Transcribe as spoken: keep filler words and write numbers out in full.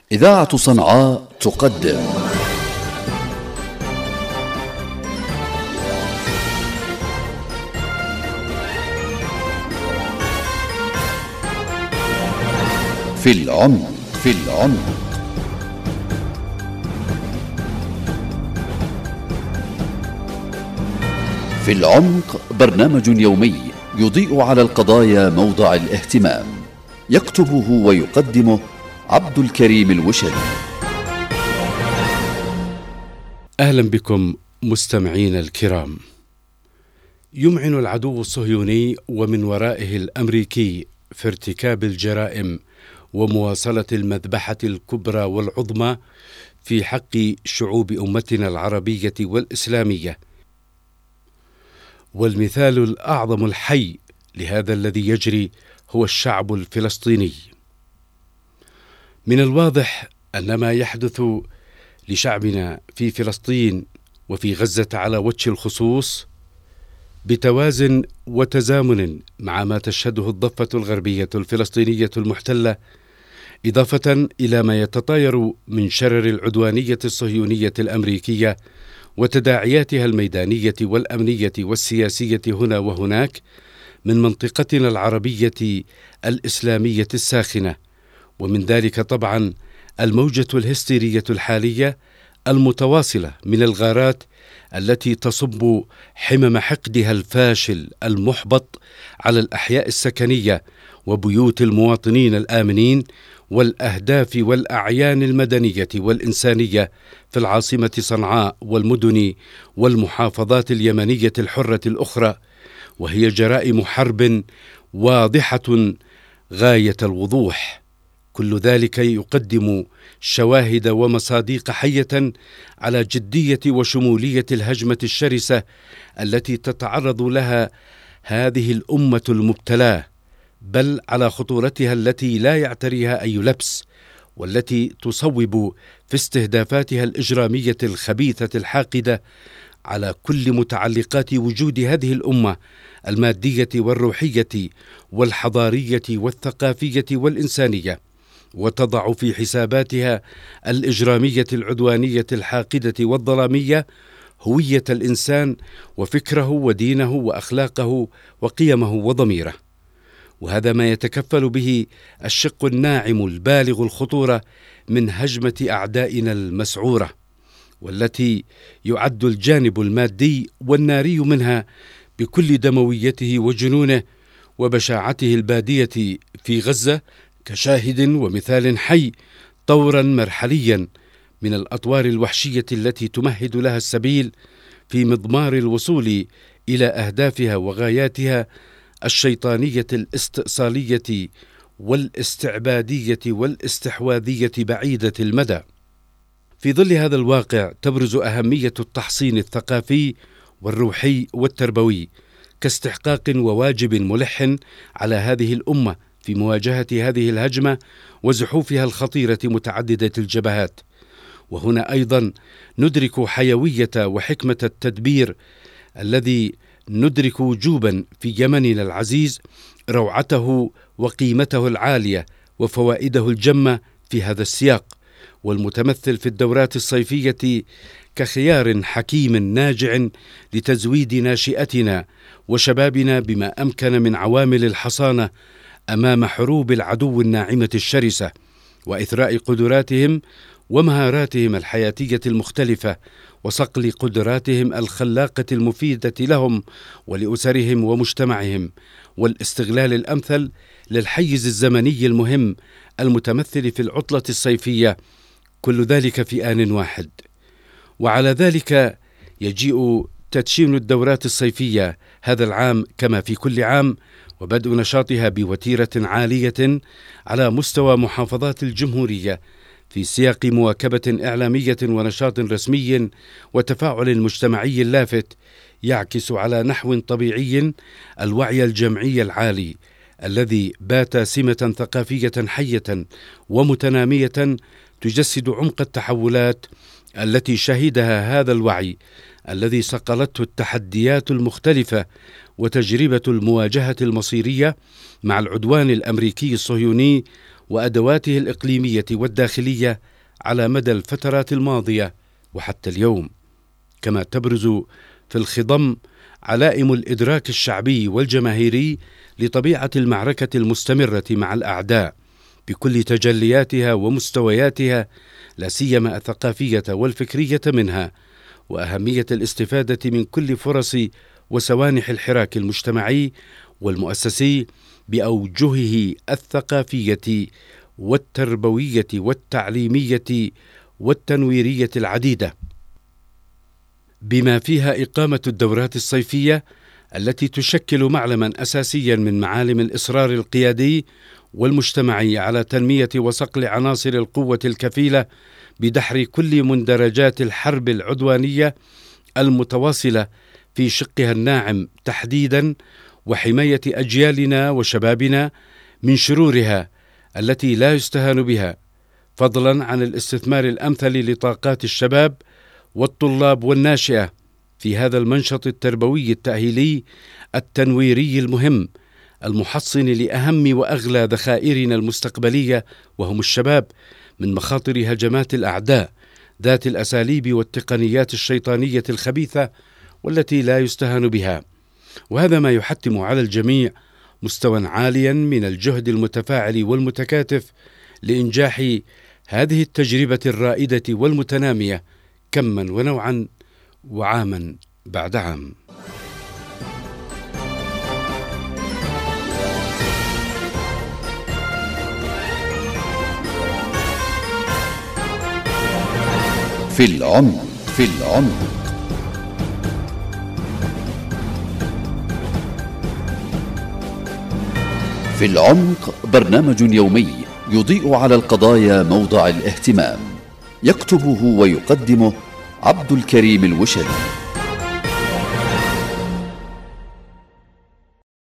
إذاعة صنعاء تقدم في العمق في العمق في العمق برنامج يومي يضيء على القضايا موضع الاهتمام، يكتبه ويقدمه عبد الكريم الوشري. أهلا بكم مستمعين الكرام. يمعن العدو الصهيوني ومن ورائه الأمريكي في ارتكاب الجرائم ومواصلة المذبحة الكبرى والعظمى في حق شعوب أمتنا العربية والإسلامية، والمثال الأعظم الحي لهذا الذي يجري هو الشعب الفلسطيني. من الواضح أن ما يحدث لشعبنا في فلسطين وفي غزة على وجه الخصوص بتوازن وتزامن مع ما تشهده الضفة الغربية الفلسطينية المحتلة، إضافة إلى ما يتطاير من شرر العدوانية الصهيونية الأمريكية وتداعياتها الميدانية والأمنية والسياسية هنا وهناك من منطقتنا العربية الإسلامية الساخنة، ومن ذلك طبعا الموجة الهستيرية الحالية المتواصلة من الغارات التي تصب حمم حقدها الفاشل المحبط على الأحياء السكنية وبيوت المواطنين الآمنين والأهداف والأعيان المدنية والإنسانية في العاصمة صنعاء والمدن والمحافظات اليمنية الحرة الأخرى، وهي جرائم حرب واضحة غاية الوضوح. كل ذلك يقدم شواهد ومصادق حية على جدية وشمولية الهجمة الشرسة التي تتعرض لها هذه الأمة المبتلاة، بل على خطورتها التي لا يعتريها أي لبس، والتي تصوب في استهدافاتها الإجرامية الخبيثة الحاقدة على كل متعلقات وجود هذه الأمة المادية والروحية والحضارية والثقافية والإنسانية، وتضع في حساباتها الإجرامية العدوانية الحاقدة والظلامية هوية الإنسان وفكره ودينه وأخلاقه وقيمه وضميره. وهذا ما يتكفل به الشق الناعم البالغ الخطورة من هجمة أعدائنا المسعورة، والتي يعد الجانب المادي والناري منها بكل دمويته وجنونه وبشاعته البادية في غزة كشاهد ومثال حي طورا مرحليا من الأطوار الوحشية التي تمهد لها السبيل في مضمار الوصول إلى أهدافها وغاياتها الشيطانية الاستئصالية والاستعبادية والاستحواذية بعيدة المدى. في ظل هذا الواقع تبرز أهمية التحصين الثقافي والروحي والتربوي كاستحقاق وواجب ملح على هذه الأمة في مواجهة هذه الهجمة وزحوفها الخطيرة متعددة الجبهات. وهنا أيضا ندرك حيوية وحكمة التدبير الذي ندرك وجوبا في يمننا العزيز روعته وقيمته العالية وفوائده الجمة في هذا السياق، والمتمثل في الدورات الصيفية كخيار حكيم ناجع لتزويد ناشئتنا وشبابنا بما أمكن من عوامل الحصانة أمام حروب العدو الناعمة الشرسة، وإثراء قدراتهم ومهاراتهم الحياتية المختلفة وصقل قدراتهم الخلاقة المفيدة لهم ولأسرهم ومجتمعهم، والاستغلال الأمثل للحيز الزمني المهم المتمثل في العطلة الصيفية، كل ذلك في آن واحد. وعلى ذلك يجيء تدشين الدورات الصيفية هذا العام كما في كل عام، وبدء نشاطها بوتيرة عالية على مستوى محافظات الجمهورية في سياق مواكبة إعلامية ونشاط رسمي وتفاعل مجتمعي لافت يعكس على نحو طبيعي الوعي الجمعي العالي الذي بات سمة ثقافية حية ومتنامية تجسد عمق التحولات التي شهدها هذا الوعي الذي صقلته التحديات المختلفة وتجربة المواجهة المصيرية مع العدوان الأمريكي الصهيوني وأدواته الإقليمية والداخلية على مدى الفترات الماضية وحتى اليوم، كما تبرز في الخضم علائم الإدراك الشعبي والجماهيري لطبيعة المعركة المستمرة مع الأعداء بكل تجلياتها ومستوياتها، لا سيما الثقافية والفكرية منها، وأهمية الاستفادة من كل فرص وسوانح الحراك المجتمعي والمؤسسي بأوجهه الثقافية والتربوية والتعليمية والتنويرية العديدة، بما فيها إقامة الدورات الصيفية التي تشكل معلما أساسيا من معالم الإصرار القيادي والمجتمعي على تنمية وصقل عناصر القوة الكفيلة بدحر كل مندرجات الحرب العدوانية المتواصلة في شقها الناعم تحديدا، وحماية أجيالنا وشبابنا من شرورها التي لا يستهان بها، فضلا عن الاستثمار الأمثل لطاقات الشباب والطلاب والناشئة في هذا المنشط التربوي التأهيلي التنويري المهم المحصن لأهم وأغلى ذخائرنا المستقبلية، وهم الشباب، من مخاطر هجمات الأعداء ذات الأساليب والتقنيات الشيطانية الخبيثة والتي لا يستهان بها. وهذا ما يحتم على الجميع مستوى عاليا من الجهد المتفاعل والمتكاتف لإنجاح هذه التجربة الرائدة والمتنامية كما ونوعا وعاما بعد عام. في العمق في العمق في العمق برنامج يومي يضيء على القضايا موضع الاهتمام، يكتبه ويقدمه عبد الكريم الوشري.